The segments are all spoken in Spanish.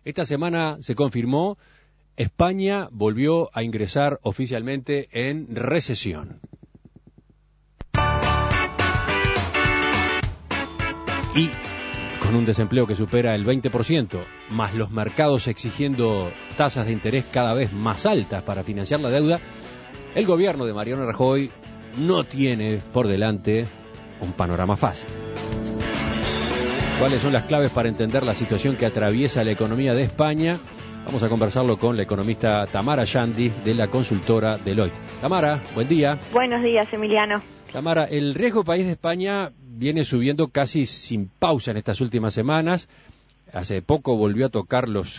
Esta semana se confirmó, España volvió a ingresar oficialmente en recesión. Y con un desempleo que supera el 20%, más los mercados exigiendo tasas de interés cada vez más altas para financiar la deuda, el gobierno de Mariano Rajoy no tiene por delante un panorama fácil. ¿Cuáles son las claves para entender la situación que atraviesa la economía de España? Vamos a conversarlo con la economista Tamara Yandi, de la consultora Deloitte. Tamara, buen día. Buenos días, Emiliano. Tamara, el riesgo país de España viene subiendo casi sin pausa en estas últimas semanas. Hace poco volvió a tocar los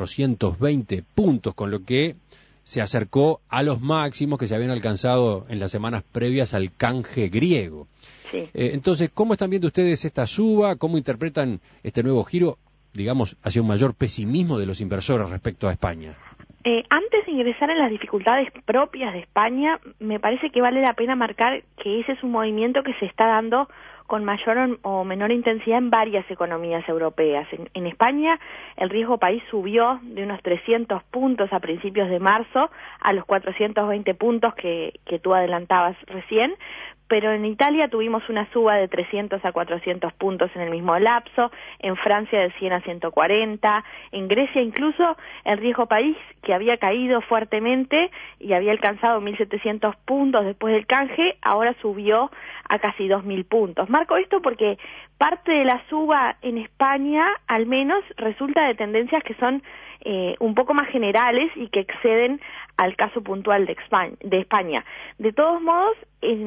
420 puntos, con lo que se acercó a los máximos que se habían alcanzado en las semanas previas al canje griego. Sí. Entonces, ¿cómo están viendo ustedes esta suba? ¿Cómo interpretan este nuevo giro, digamos, hacia un mayor pesimismo de los inversores respecto a España? Antes de ingresar en las dificultades propias de España, me parece que vale la pena marcar que ese es un movimiento que se está dando con mayor o menor intensidad en varias economías europeas. En España, el riesgo país subió de unos 300 puntos a principios de marzo a los 420 puntos que tú adelantabas recién, pero en Italia tuvimos una suba de 300 a 400 puntos en el mismo lapso, en Francia de 100 a 140, en Grecia incluso el riesgo país, que había caído fuertemente y había alcanzado 1.700 puntos después del canje, ahora subió a casi 2.000 puntos. Marco esto porque parte de la suba en España, al menos, resulta de tendencias que son un poco más generales y que exceden al caso puntual de España. De todos modos,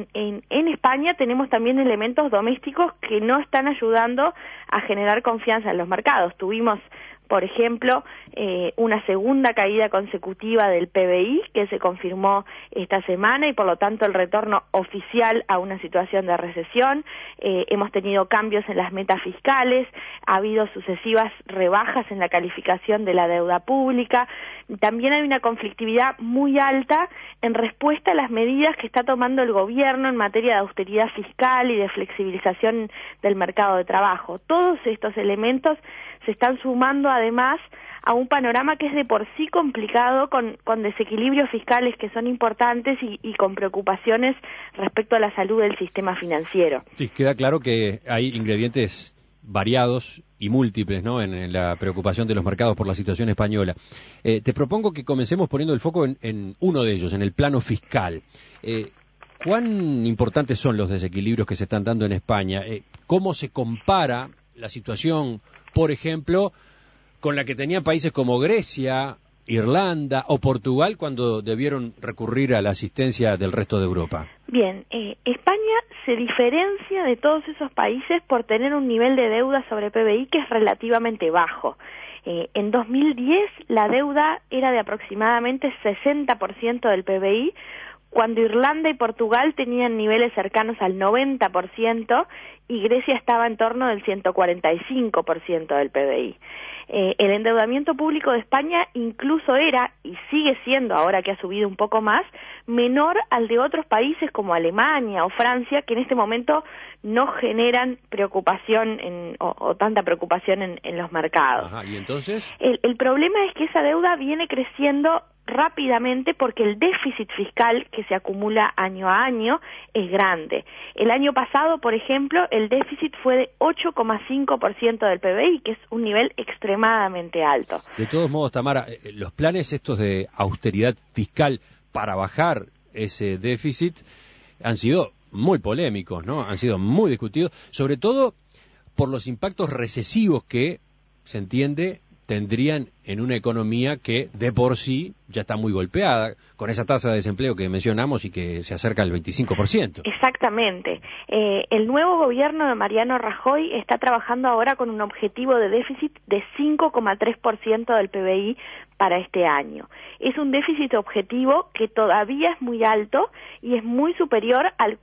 en España tenemos también elementos domésticos que no están ayudando a generar confianza en los mercados. Tuvimos, por ejemplo, una segunda caída consecutiva del PBI que se confirmó esta semana y por lo tanto el retorno oficial a una situación de recesión. Hemos tenido cambios en las metas fiscales, ha habido sucesivas rebajas en la calificación de la deuda pública. También hay una conflictividad muy alta en respuesta a las medidas que está tomando el gobierno en materia de austeridad fiscal y de flexibilización del mercado de trabajo. Todos estos elementos se están sumando además a un panorama que es de por sí complicado, con desequilibrios fiscales que son importantes y con preocupaciones respecto a la salud del sistema financiero. Sí, queda claro que hay ingredientes variados y múltiples, ¿no?, en la preocupación de los mercados por la situación española. Te propongo que comencemos poniendo el foco en uno de ellos, en el plano fiscal. ¿Cuán importantes son los desequilibrios que se están dando en España? ¿Cómo se compara la situación, por ejemplo, con la que tenían países como Grecia, Irlanda o Portugal cuando debieron recurrir a la asistencia del resto de Europa? Bien, España se diferencia de todos esos países por tener un nivel de deuda sobre PBI que es relativamente bajo. En 2010 la deuda era de aproximadamente 60% del PBI, cuando Irlanda y Portugal tenían niveles cercanos al 90% y Grecia estaba en torno del 145% del PBI. El endeudamiento público de España incluso era, y sigue siendo ahora que ha subido un poco más, menor al de otros países como Alemania o Francia, que en este momento no generan preocupación o tanta preocupación en los mercados. Ajá, ¿y entonces? El problema es que esa deuda viene creciendo rápidamente porque el déficit fiscal que se acumula año a año es grande. El año pasado, por ejemplo, el déficit fue de 8,5% del PBI, que es un nivel extremadamente alto. De todos modos, Tamara, los planes estos de austeridad fiscal para bajar ese déficit han sido muy polémicos, ¿no? Han sido muy discutidos, sobre todo por los impactos recesivos que, se entiende, tendrían en una economía que de por sí ya está muy golpeada, con esa tasa de desempleo que mencionamos y que se acerca al 25%. Exactamente. El nuevo gobierno de Mariano Rajoy está trabajando ahora con un objetivo de déficit de 5,3% del PBI para este año. Es un déficit objetivo que todavía es muy alto y es muy superior al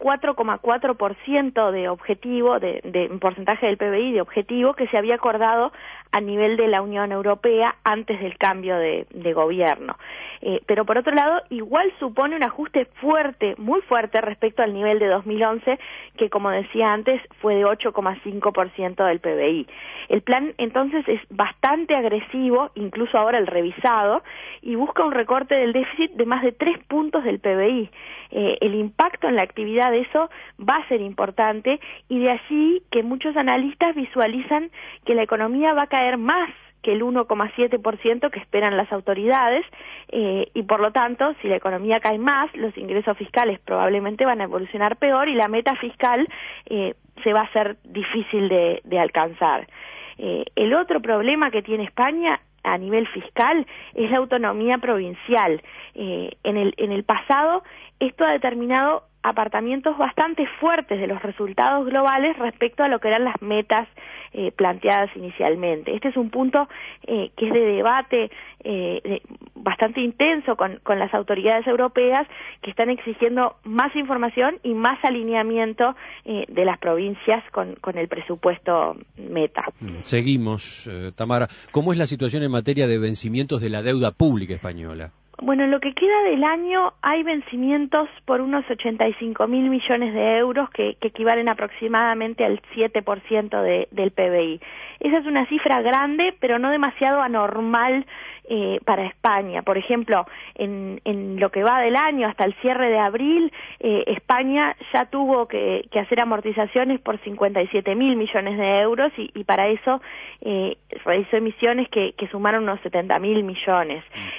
4,4% de objetivo, de porcentaje del PBI de objetivo que se había acordado a nivel de la Unión Europea antes del cambio de gobierno. Pero por otro lado, igual supone un ajuste fuerte, muy fuerte respecto al nivel de 2011, que como decía antes, fue de 8,5% del PBI. El plan entonces es bastante agresivo, incluso ahora el revisado, y busca un recorte del déficit de más de 3 puntos del PBI. El impacto en la actividad de eso va a ser importante, y de allí que muchos analistas visualizan que la economía va a caer más que el 1,7% que esperan las autoridades, y por lo tanto, si la economía cae más, los ingresos fiscales probablemente van a evolucionar peor y la meta fiscal se va a hacer difícil de alcanzar. El otro problema que tiene España a nivel fiscal es la autonomía provincial. En el pasado, esto ha determinado apartamientos bastante fuertes de los resultados globales respecto a lo que eran las metas planteadas inicialmente. Este es un punto que es de debate bastante intenso con las autoridades europeas, que están exigiendo más información y más alineamiento de las provincias con el presupuesto meta. Seguimos, Tamara. ¿Cómo es la situación en materia de vencimientos de la deuda pública española? Bueno, en lo que queda del año hay vencimientos por unos 85.000 millones de euros que equivalen aproximadamente al 7% del PBI. Esa es una cifra grande, pero no demasiado anormal para España. Por ejemplo, en lo que va del año hasta el cierre de abril, España ya tuvo que hacer amortizaciones por 57.000 millones de euros y para eso realizó emisiones que sumaron unos 70.000 millones.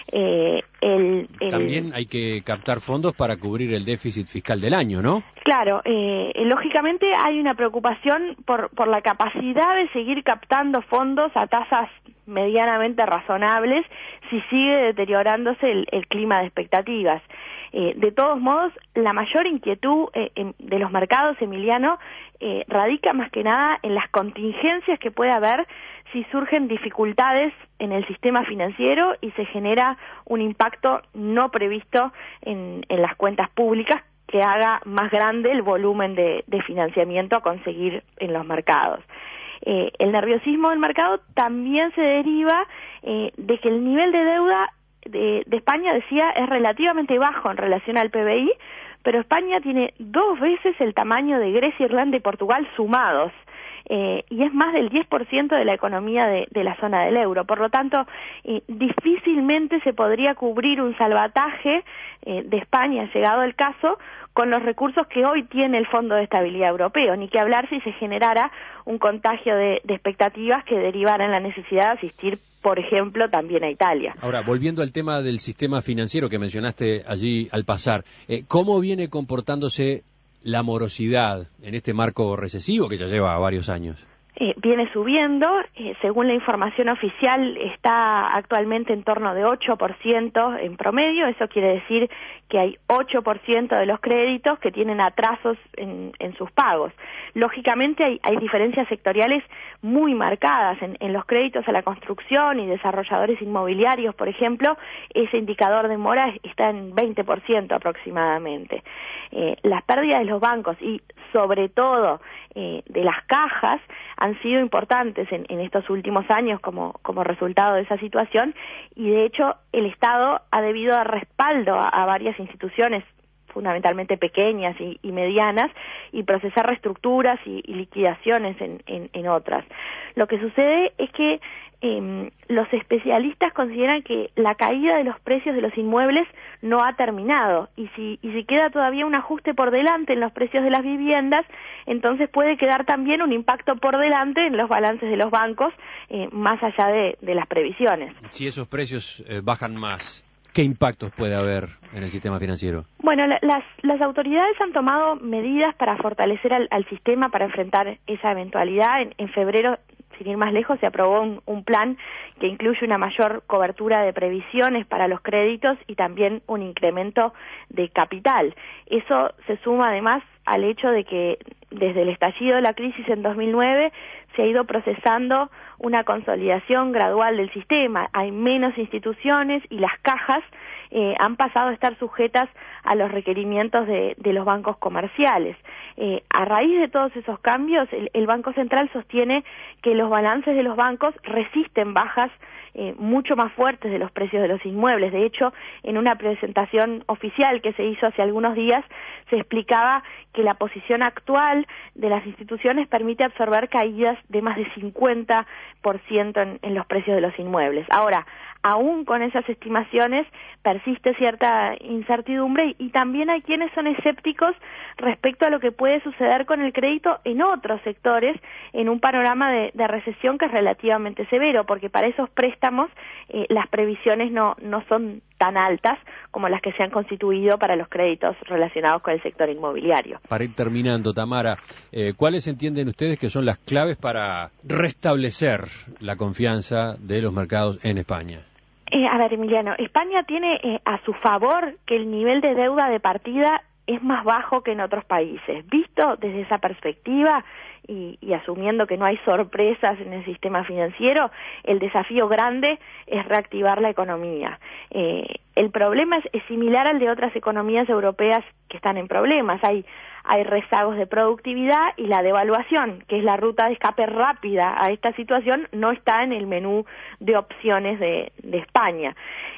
También hay que captar fondos para cubrir el déficit fiscal del año, ¿no? Claro, lógicamente hay una preocupación por la capacidad de seguir captando fondos a tasas medianamente razonables si sigue deteriorándose el clima de expectativas. De todos modos, la mayor inquietud de los mercados, Emiliano, radica más que nada en las contingencias que puede haber si surgen dificultades en el sistema financiero y se genera un impacto no previsto en las cuentas públicas que haga más grande el volumen de financiamiento a conseguir en los mercados. El nerviosismo del mercado también se deriva de que el nivel de deuda de España, decía, es relativamente bajo en relación al PBI, pero España tiene 2 veces el tamaño de Grecia, Irlanda y Portugal sumados. Y es más del 10% de la economía de la zona del euro. Por lo tanto, difícilmente se podría cubrir un salvataje de España, llegado el caso, con los recursos que hoy tiene el Fondo de Estabilidad Europeo, ni que hablar si se generara un contagio de expectativas que derivara en la necesidad de asistir, por ejemplo, también a Italia. Ahora, volviendo al tema del sistema financiero que mencionaste allí al pasar, ¿cómo viene comportándose la morosidad en este marco recesivo que ya lleva varios años? Viene subiendo, según la información oficial está actualmente en torno de 8% en promedio. Eso quiere decir que hay 8% de los créditos que tienen atrasos en sus pagos. Lógicamente hay diferencias sectoriales muy marcadas. En los créditos a la construcción y desarrolladores inmobiliarios, por ejemplo, ese indicador de mora está en 20% aproximadamente. Las pérdidas de los bancos y sobre todo de las cajas han sido importantes en estos últimos años como resultado de esa situación, y de hecho el Estado ha debido dar respaldo a varias instituciones fundamentalmente pequeñas y medianas, y procesar reestructuras y liquidaciones en otras. Lo que sucede es que los especialistas consideran que la caída de los precios de los inmuebles no ha terminado, y si queda todavía un ajuste por delante en los precios de las viviendas, entonces puede quedar también un impacto por delante en los balances de los bancos, más allá de las previsiones. Si esos precios bajan más, ¿qué impactos puede haber en el sistema financiero? Bueno, las autoridades han tomado medidas para fortalecer al sistema para enfrentar esa eventualidad. En febrero, sin ir más lejos, se aprobó un plan que incluye una mayor cobertura de previsiones para los créditos y también un incremento de capital. Eso se suma además al hecho de que desde el estallido de la crisis en 2009 se ha ido procesando una consolidación gradual del sistema. Hay menos instituciones y las cajas han pasado a estar sujetas a los requerimientos de los bancos comerciales. A raíz de todos esos cambios, el Banco Central sostiene que los balances de los bancos resisten bajas mucho más fuertes de los precios de los inmuebles. De hecho, en una presentación oficial que se hizo hace algunos días, se explicaba que la posición actual de las instituciones permite absorber caídas de más de 50% en los precios de los inmuebles. Ahora, aún con esas estimaciones persiste cierta incertidumbre y también hay quienes son escépticos respecto a lo que puede suceder con el crédito en otros sectores en un panorama de recesión que es relativamente severo, porque para esos préstamos las previsiones no son tan altas como las que se han constituido para los créditos relacionados con el sector inmobiliario. Para ir terminando, Tamara, ¿cuáles entienden ustedes que son las claves para restablecer la confianza de los mercados en España? A ver, Emiliano, España tiene a su favor que el nivel de deuda de partida es más bajo que en otros países. Visto desde esa perspectiva y asumiendo que no hay sorpresas en el sistema financiero, el desafío grande es reactivar la economía. El problema es similar al de otras economías europeas que están en problemas. Hay rezagos de productividad y la devaluación, que es la ruta de escape rápida a esta situación, no está en el menú de opciones de España.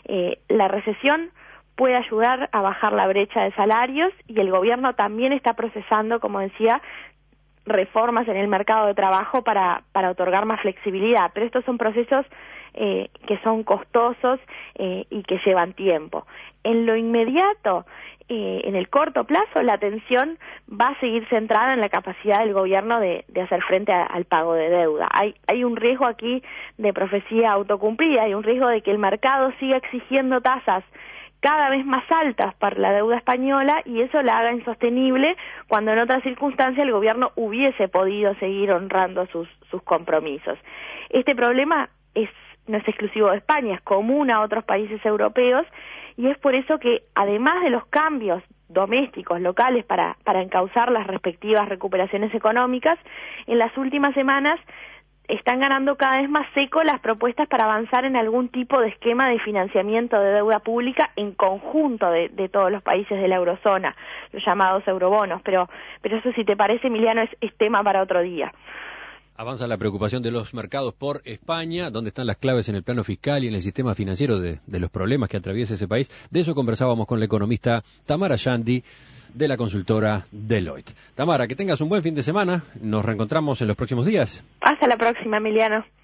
La recesión puede ayudar a bajar la brecha de salarios y el gobierno también está procesando, como decía, reformas en el mercado de trabajo para otorgar más flexibilidad, pero estos son procesos que son costosos y que llevan tiempo. En lo inmediato, en el corto plazo, la atención va a seguir centrada en la capacidad del gobierno de hacer frente al pago de deuda. Hay un riesgo aquí de profecía autocumplida, hay un riesgo de que el mercado siga exigiendo tasas cada vez más altas para la deuda española y eso la haga insostenible cuando en otras circunstancias el gobierno hubiese podido seguir honrando sus compromisos. Este problema no es exclusivo de España, es común a otros países europeos y es por eso que además de los cambios domésticos, locales, para encauzar las respectivas recuperaciones económicas, en las últimas semanas están ganando cada vez más seco las propuestas para avanzar en algún tipo de esquema de financiamiento de deuda pública en conjunto de todos los países de la eurozona, los llamados eurobonos, pero eso, si te parece, Emiliano, es tema para otro día. Avanza la preocupación de los mercados por España, donde están las claves en el plano fiscal y en el sistema financiero de los problemas que atraviesa ese país. De eso conversábamos con la economista Tamara Yandi, de la consultora Deloitte. Tamara, que tengas un buen fin de semana. Nos reencontramos en los próximos días. Hasta la próxima, Emiliano.